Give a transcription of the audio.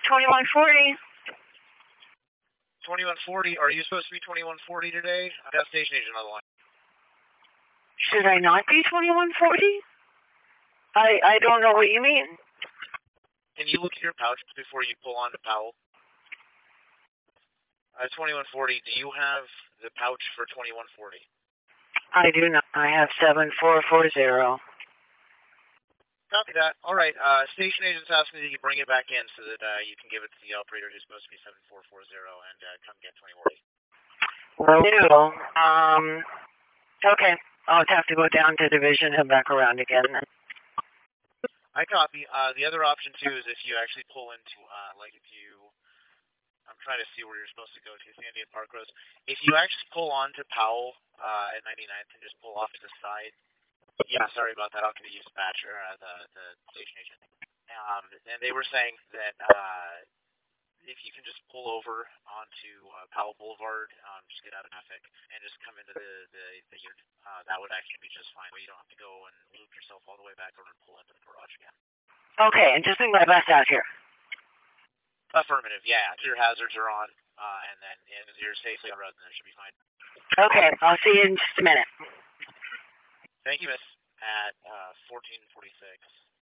2140. 2140, are you supposed to be 2140 today? I got station agent on the line. Should I not be 2140? I don't know what you mean. Can you look at your pouch before you pull on to Powell? 2140, do you have the pouch for 2140? I do not. I have 7440. Copy that. All right. Station agent's asking that you bring it back in so that you can give it to the operator who's supposed to be 7440 and come get 2040. Will do. Okay. I'll have to go down to division and back around again then. I copy. The other option too is if you actually pull into I'm trying to see where you're supposed to go to, Sandy and Park Rose. If you actually pull on to Powell at 99th and just pull off to the side. Yeah, sorry about that. I'll get the dispatcher, the station agent. And they were saying that if you can just pull over onto Powell Boulevard, just get out of traffic, and just come into the unit, that would actually be just fine. But you don't have to go and loop yourself all the way back over and pull into the garage again. Okay, and just bring my bus out here. Affirmative, yeah. Your hazards are on, and then you're safely on the road, and it should be fine. Okay, I'll see you in just a minute. Thank you, miss. At 1446.